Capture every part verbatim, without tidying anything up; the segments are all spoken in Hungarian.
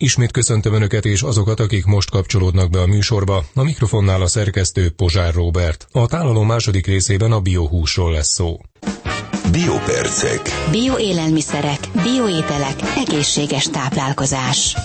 Ismét köszöntöm Önöket és azokat, akik most kapcsolódnak be a műsorba. A mikrofonnál a szerkesztő Pozsár Róbert. A tálalom második részében a biohúsról lesz szó. Biopercek. Bioélelmiszerek, bioételek, egészséges táplálkozás.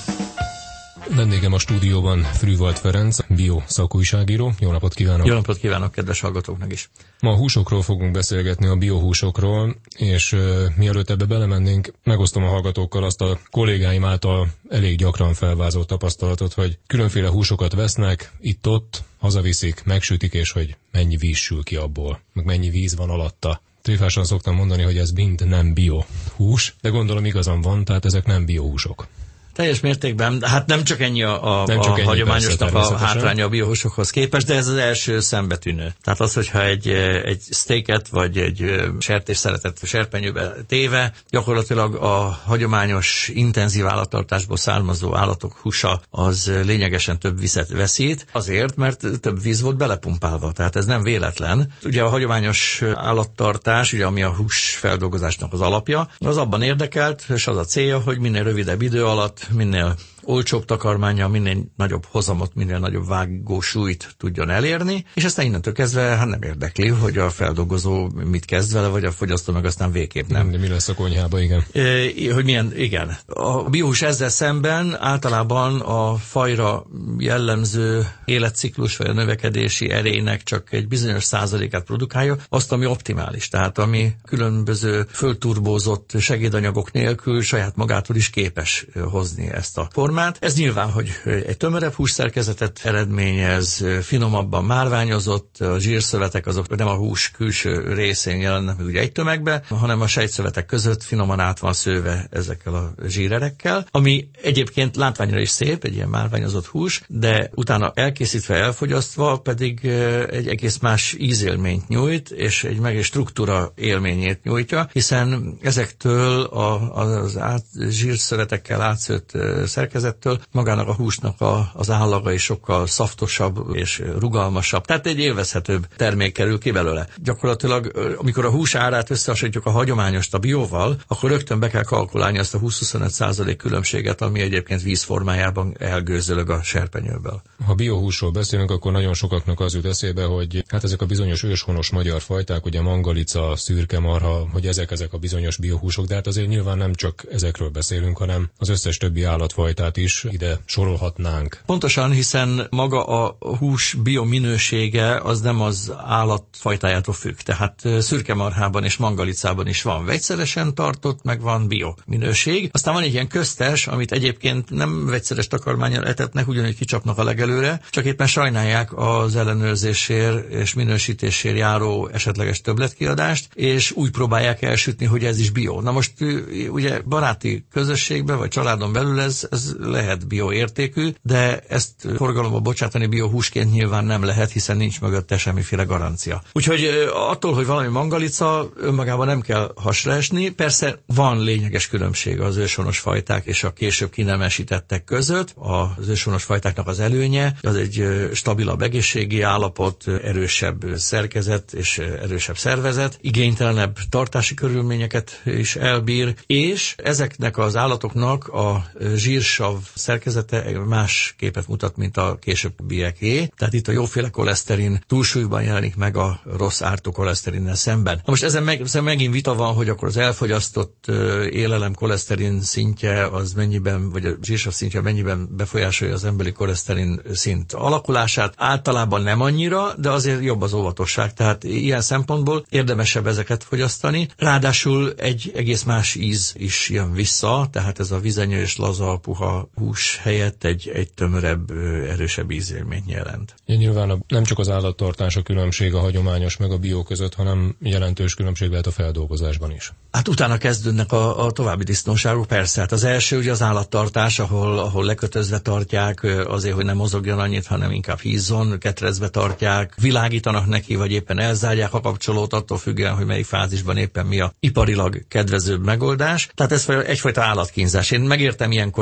Vendégem a stúdióban Frühwald Ferenc, bio szakújságíró. Jó napot kívánok! Jó napot kívánok kedves hallgatóknak is! Ma a húsokról fogunk beszélgetni, a biohúsokról, és uh, mielőtt ebbe belemennénk, megosztom a hallgatókkal azt a kollégáim által elég gyakran felvázolt tapasztalatot, hogy különféle húsokat vesznek, itt-ott, hazaviszik, megsütik, és hogy mennyi víz sül ki abból, meg mennyi víz van alatta. Tréfásan szoktam mondani, hogy ez mind nem bio hús, de gondolom igazam van, tehát ezek nem biohúsok. Teljes mértékben, hát nem csak ennyi a, a, nem csak a ennyi, hagyományosnak persze, a hátránya a biohúsokhoz képest, de ez az első szembetűnő. Tehát az, hogyha egy, egy steaket vagy egy sertés szeretett serpenyőbe téve, gyakorlatilag a hagyományos intenzív állattartásból származó állatok húsa az lényegesen több vizet veszít, azért, mert több víz volt belepumpálva, tehát ez nem véletlen. Ugye a hagyományos állattartás, ugye ami a húsfeldolgozásnak az alapja, az abban érdekelt, és az a célja, hogy minél rövidebb idő alatt, minél olcsóbb takarmánya, minél nagyobb hozamot, minél nagyobb vágó súlyt tudjon elérni, és aztán innentől kezdve hát nem érdekli, hogy a feldolgozó mit kezd vele, vagy a fogyasztó meg aztán végképp nem. De mi lesz a konyhába, igen. E, hogy milyen, igen. A biohús ezzel szemben általában a fajra jellemző életciklus, vagy a növekedési erejének csak egy bizonyos százalékát produkálja, azt, ami optimális, tehát ami különböző fölturbózott segédanyagok nélkül saját magától is képes hozni ezt a formát. Ez nyilván, hogy egy tömörebb hússzerkezetet eredményez, finomabban márványozott, a zsírszövetek azok nem a hús külső részén jelennek ugye egy tömegbe, hanem a sejtszövetek között finoman át van szőve ezekkel a zsírerekkel, ami egyébként látványra is szép, egy ilyen márványozott hús, de utána elkészítve, elfogyasztva pedig egy egész más ízélményt nyújt, és egy meg egy struktúra élményét nyújtja, hiszen ezektől a, az át, zsírszövetekkel átszőtt szerkezettől magának a húsnak a, az állaga is sokkal szaftosabb és rugalmasabb. Tehát egy élvezhetőbb termék kerül ki belőle. Gyakorlatilag, amikor a hús árát összehasonlítjuk a hagyományost a bióval, akkor rögtön be kell kalkulálni azt a húsz-huszonöt százalék különbséget, ami egyébként vízformájában elgőzölög a serpenyőből. Ha biohúsról beszélünk, akkor nagyon sokaknak az jut eszébe, hogy hát ezek a bizonyos őshonos magyar fajták, ugye mangalica, szürke marha, hogy ezek ezek a bizonyos biohúsok, de hát azért nyilván nem csak ezekről beszélünk, hanem az összes többi állatfajtát is ide sorolhatnánk. Pontosan, hiszen maga a hús biominősége az nem az állatfajtájától függ. Tehát szürke marhában és mangalicában is van vegyszeresen tartott, meg van biominőség. Aztán van egy ilyen köztes, amit egyébként nem vegyszeres takarmánnyal etetnek, ugyanúgy kicsapnak a legelőre, csak éppen sajnálják az ellenőrzésért és minősítésért járó esetleges többletkiadást, és úgy próbálják elsütni, hogy ez is bio. Na most ugye baráti közösségben vagy családon belül ez, ez lehet bioértékű, de ezt forgalomba bocsátani biohúsként nyilván nem lehet, hiszen nincs mögötte semmiféle garancia. Úgyhogy attól, hogy valami mangalica, önmagában nem kell hasra esni. Persze van lényeges különbség az őshonos fajták és a később kinemesítettek között. Az őshonos fajtáknak az előnye, az egy stabilabb egészségi állapot, erősebb szerkezet és erősebb szervezet, igénytelenebb tartási körülményeket is elbír, és ezeknek az állatoknak a zsírsav szerkezete más képet mutat, mint a későbbieké. Tehát itt a jóféle koleszterin túlsúlyban jelenik meg a rossz ártó koleszterinnel szemben. Na most ezen, meg, ezen megint vita van, hogy akkor az elfogyasztott élelem koleszterin szintje az mennyiben, vagy a zsírsav szintje mennyiben befolyásolja az emberi koleszterin szint alakulását. Általában nem annyira, de azért jobb az óvatosság. Tehát ilyen szempontból érdemesebb ezeket fogyasztani. Ráadásul egy egész más íz is jön vissza, tehát ez a vizenyő és laza, puha hús helyett egy, egy tömörebb, erősebb ízélményt jelent. Ja, nyilván a, nem csak az állattartás a különbség a hagyományos meg a bió között, hanem jelentős különbség lehet a feldolgozásban is. Hát utána kezdődnek a, a további disznóságok, persze. Hát az első ugye az állattartás, ahol, ahol lekötözve tartják, azért, hogy nem mozogjon annyit, hanem inkább hízzon, ketrecbe tartják, világítanak neki, vagy éppen elzárják a kapcsolót, attól függően, hogy melyik fázisban éppen mi a iparilag kedvezőbb megoldás. Tehát ez egyfajta állatkínzás. Én megértem ilyenkor az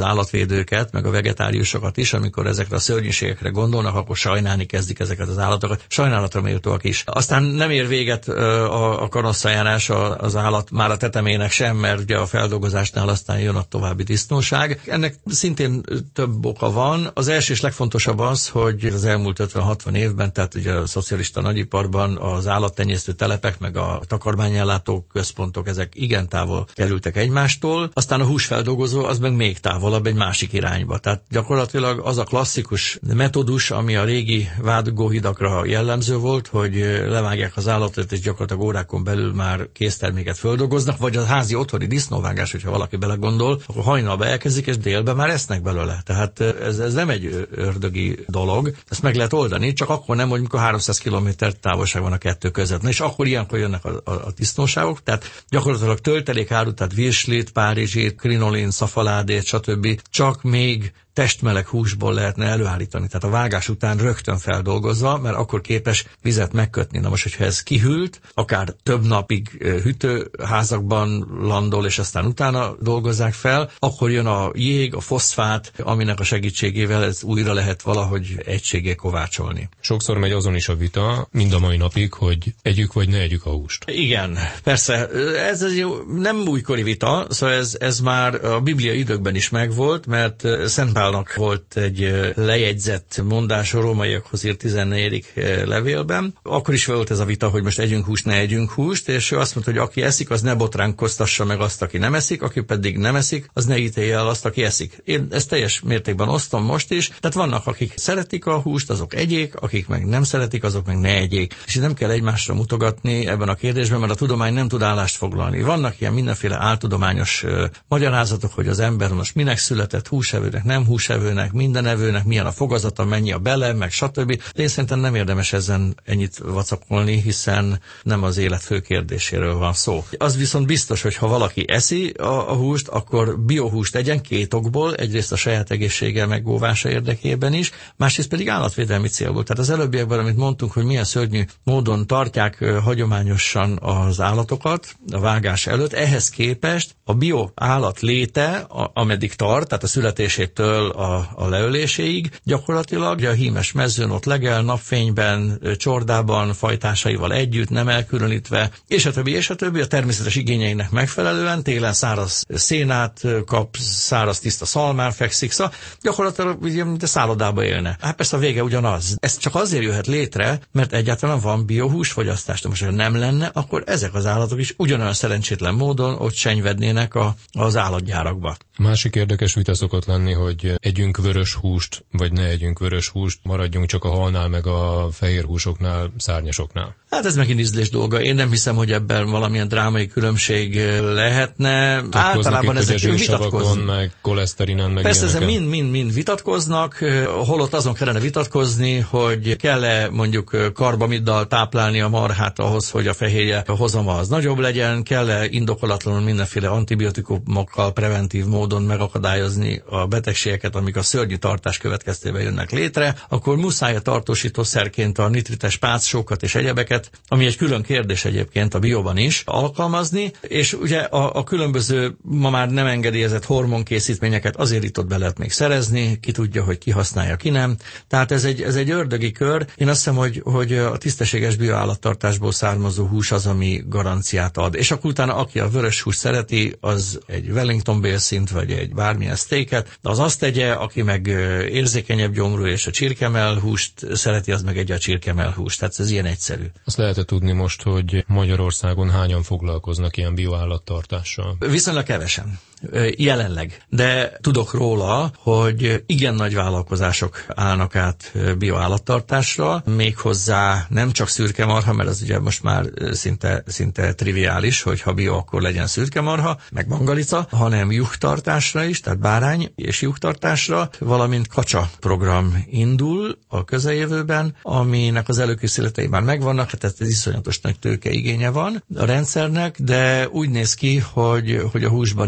állatvédőket, meg a vegetáriusokat is, amikor ezekre a szörnyűségekre gondolnak, akkor sajnálni kezdik ezeket az állatokat. Sajnálatra méltóak is. Aztán nem ér véget a, a kanosszajárás az állat már a tetemének sem, mert ugye a feldolgozásnál aztán jön a további disznóság. Ennek szintén több oka van. Az első és legfontosabb az, hogy az elmúlt ötven-hatvan évben, tehát ugye a szocialista nagyiparban az állattenyésztő telepek, meg a takarmányellátó központok, ezek igen távol kerültek egymástól. Aztán a húsfeldolgozó az meg még távolabb egy másik irányba. Tehát gyakorlatilag az a klasszikus metódus, ami a régi vágóhidakra jellemző volt, hogy levágják az állatot, és gyakorlatilag órákon belül már készterméket földolgoznak, vagy a házi otthoni disznóvágás, hogyha valaki belegondol, akkor hajnalba elkezdik, és délben már esznek belőle. Tehát ez, ez nem egy ördögi dolog, ezt meg lehet oldani, csak akkor nem, hogy mikor háromszáz kilométer távolság van a kettő között. Na és akkor ilyenkor jönnek a, a, a disznóságok, tehát gyakorlatilag töltelékáru, tehát virslit, párizsit, krinolin, szafaládét, stb. Csak még testmeleg húsból lehetne előállítani, tehát a vágás után rögtön feldolgozva, mert akkor képes vizet megkötni. Na most, hogyha ez kihűlt, akár több napig hűtőházakban landol, és aztán utána dolgozzák fel, akkor jön a jég, a foszfát, aminek a segítségével ez újra lehet valahogy egységé kovácsolni. Sokszor megy azon is a vita, mind a mai napig, hogy együk vagy ne együk a húst. Igen, persze, ez egy nem újkori vita, szóval ez, ez már a Biblia időkben is megvolt, mert Szent Pálnak volt egy lejegyzett mondás a rómaiakhoz írt tizennegyedik levélben. Akkor is volt ez a vita, hogy most együnk húst, ne együnk húst, és ő azt mondta, hogy aki eszik, az ne botránkoztassa meg azt, aki nem eszik, aki pedig nem eszik, az ne ítélje el azt, aki eszik. Én ezt teljes mértékben osztom most is, tehát vannak, akik szeretik a húst, azok egyék, akik meg nem szeretik, azok meg ne egyék. És nem kell egymásra mutogatni ebben a kérdésben, mert a tudomány nem tud állást foglalni. Vannak ilyen mindenféle áltudományos uh, magyarázatok, hogy az ember most minek született, húsevőnek, nem húsevőnek, mindenevőnek, milyen a fogazata, mennyi a bele, meg stb. De én szerintem nem érdemes ezen ennyit vacakolni, hiszen nem az élet fő kérdéséről van szó. Az viszont biztos, hogy ha valaki eszi a, a húst, akkor biohúst egyen két okból, egyrészt a saját egészsége megóvása érdekében is, másrészt pedig állatvédelmi célból. Tehát az előbbiekben, amit mondtunk, hogy milyen szörnyű módon tartják hagyományosan az állatokat a vágás előtt, ehhez képest a bio állat léte, a, ameddig tart, tehát a születésétől a, a leöléséig, gyakorlatilag ugye a hímes mezőn ott legel, napfényben, csordában, fajtásaival együtt, nem elkülönítve, és a többi, és a többi, a természetes igényeinek megfelelően, télen száraz szénát kap, száraz tiszta szalmán fekszik, szóval gyakorlatilag ugye, mint a szállodába élne. Hát persze a vége ugyanaz. Ez csak azért jöhet létre, mert egyáltalán van biohúsfogyasztás. De most, ha nem lenne, akkor ezek az állatok is ugyanolyan szerencsétlen módon ott senyvednének a, az állatgyárakba. Másik érdekes vita szokott lenni, hogy együnk vörös húst, vagy ne együnk vörös húst, maradjunk csak a halnál, meg a fehér húsoknál, szárnyasoknál. Hát ez megint ízlés dolga. Én nem hiszem, hogy ebben valamilyen drámai különbség lehetne. Tudkoznak általában ezek vitatkoznak. Meg koleszterinen, meg persze ezek mind-mind vitatkoznak, holott azon kellene vitatkozni, hogy kell-e mondjuk karbamiddal táplálni a marhát ahhoz, hogy a fehérje hozama az nagyobb legyen, kell-e indokolatlanul mindenféle antibiotikumokkal preventív módon megakadályozni a betegségeket, amik a szörnyű tartás következtében jönnek létre, akkor muszáj a tartósítószerként a nitrites pácsókat és egyebeket, ami egy külön kérdés egyébként a bióban is, alkalmazni, és ugye a, a különböző ma már nem engedélyezett hormonkészítményeket azért itt ott be lehet még szerezni, ki tudja, hogy ki használja, ki nem. Tehát ez egy, ez egy ördögi kör. Én azt hiszem, hogy, hogy a tisztességes bioállattartásból származó hús az, ami garanciát ad. És akkor utána, aki a vörös hús szereti, az egy Wellington bélszint, vagy egy bármilyen steaket, de az azt tegye, aki meg érzékenyebb gyomrú és a csirkemell húst szereti, az meg egy a csirkemell húst. Tehát ez ilyen egyszerű. Azt lehet tudni most, hogy Magyarországon hányan foglalkoznak ilyen bioállattartással? Viszonylag kevesen. Jelenleg. De tudok róla, hogy igen nagy vállalkozások állnak át bioállattartásra, méghozzá nem csak szürkemarha, mert az ugye most már szinte, szinte triviális, hogy ha bio, akkor legyen szürkemarha, meg mangalica, hanem juhtartásra is, tehát bárány és juhtartásra, valamint kacsa program indul a közeljövőben, aminek az előkészületei már megvannak, tehát ez iszonyatos nagy tőkeigénye van a rendszernek, de úgy néz ki, hogy, hogy a húsban is egy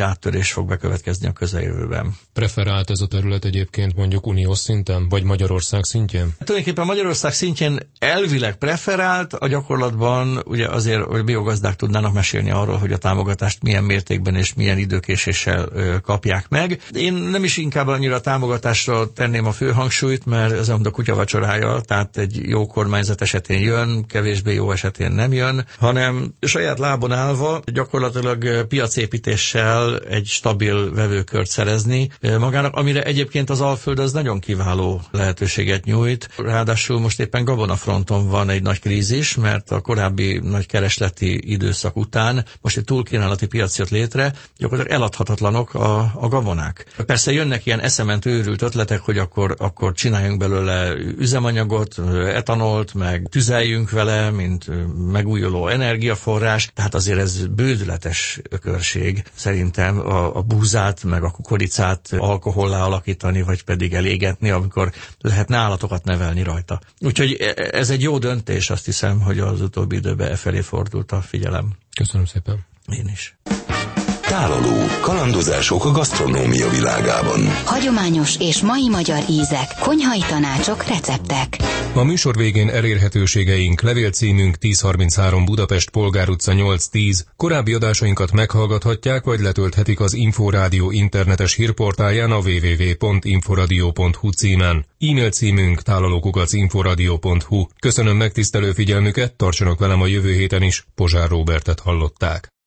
áttörés fog bekövetkezni a közeljövőben. Preferált ez a terület egyébként mondjuk uniós szinten, vagy Magyarország szintjén? Tulajdonképpen Magyarország szintjén elvileg preferált, a gyakorlatban ugye azért, hogy biogazdák tudnának mesélni arról, hogy a támogatást milyen mértékben és milyen időkéséssel kapják meg. Én nem is inkább annyira a támogatásra tenném a főhangsúlyt, mert ez a kutyavacsorája, tehát egy jó kormányzat esetén jön, kevésbé jó esetén nem jön, hanem saját lábon állva gyakorlatilag piacépítéssel egy stabil vevőkört szerezni magának, amire egyébként az Alföld az nagyon kiváló lehetőséget nyújt. Ráadásul most éppen gabonafronton van egy nagy krízis, mert a korábbi nagy keresleti időszak után most egy túlkínálati piac jött létre, gyakorlatilag eladhatatlanok a, a gabonák. Persze jönnek ilyen eszement őrült ötletek, hogy akkor, akkor csináljunk belőle üzemanyagot, etanolt, meg tüzeljünk vele, mint megújuló energiaforrás, tehát azért ez bődületes ökörség. Szerintem a, a búzát, meg a kukoricát alkohollá alakítani, vagy pedig elégetni, amikor lehetne állatokat nevelni rajta. Úgyhogy ez egy jó döntés, azt hiszem, hogy az utóbbi időben e felé fordult a figyelem. Köszönöm szépen. Én is. Tálaló. Kalandozások a gasztronómia világában. Hagyományos és mai magyar ízek, konyhai tanácsok, receptek. A műsor végén elérhetőségeink, levélcímünk tíz harminchárom Budapest, Polgár utca nyolc tíz. Korábbi adásainkat meghallgathatják, vagy letölthetik az Inforádió internetes hírportáján a double-u double-u double-u pont inforadio pont hu címen. E-mail címünk tálalókukac inforadio pont hu. Köszönöm megtisztelő figyelmüket, tartsanak velem a jövő héten is. Pozsár Róbertet hallották.